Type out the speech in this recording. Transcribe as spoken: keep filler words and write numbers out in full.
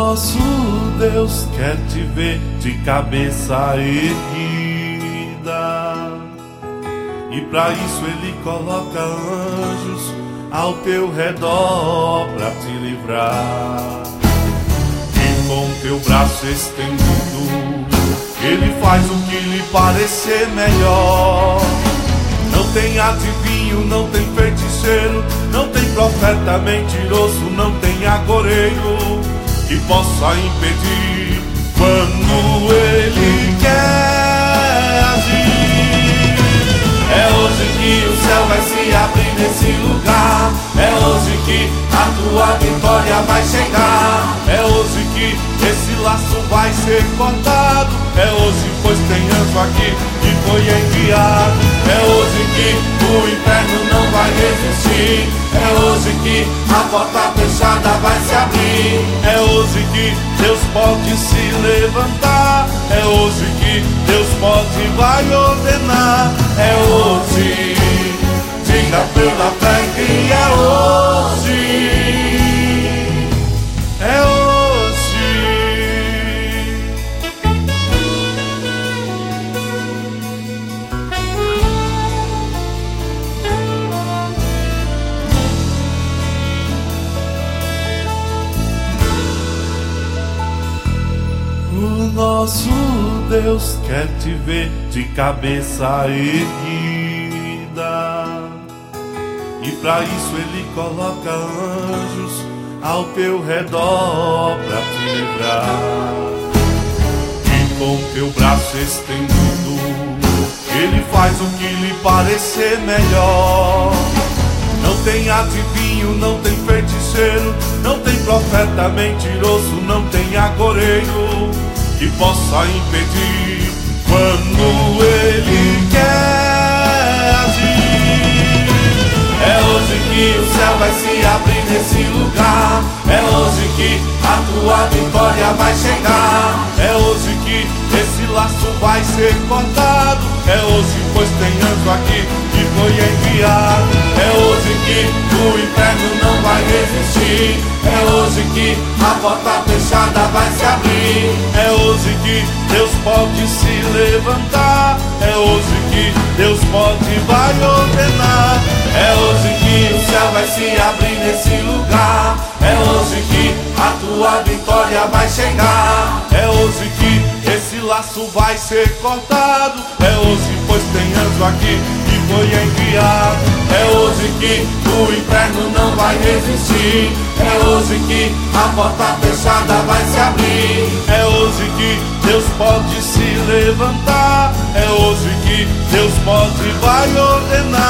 nosso Deus quer te ver de cabeça erguida, e para isso Ele coloca anjos ao teu redor para te livrar. E com teu braço estendido Ele faz o que lhe parecer melhor. Não tem adivinho, não tem feiticeiro, não tem profeta mentiroso, não tem agoreiro que possa impedir quando Ele quer agir. É hoje que o céu vai se abrir nesse lugar, é hoje que a tua vitória vai chegar, é hoje que esse laço vai ser cortado, é hoje, pois tem anjo aqui que foi enviado, é hoje que o inferno não vai resistir, é hoje que a porta fechada vai se abrir, é hoje que Deus pode se levantar, é hoje que Deus pode e vai ordenar, é hoje, diga pela fé que é hoje, é hoje. O nosso Deus quer te ver de cabeça erguida, e para isso Ele coloca anjos ao teu redor para te livrar. E com teu braço estendido Ele faz o que lhe parecer melhor. Não tem adivinho, não tem feiticeiro, não tem profeta mentiroso, não tem agoreiro que possa impedir quando Ele quer agir. É hoje que o céu vai se abrir nesse lugar, é hoje que a tua vitória vai chegar, é hoje que esse laço vai ser cortado, é hoje, pois tem anjo aqui que foi enviado, é hoje que o inferno não vai resistir, é hoje que a porta fechada vai se abrir, é hoje que Deus pode se levantar, é hoje que Deus pode e vai ordenar, é hoje que o céu vai se abrir nesse lugar, é hoje que a tua vitória vai chegar, é hoje que esse laço vai ser cortado, é hoje, pois tem anjo aqui que foi enviado, é hoje que o inferno não vai resistir, é hoje que a porta fechada vai se abrir, é hoje que Deus pode se levantar, é hoje que Deus pode e vai ordenar.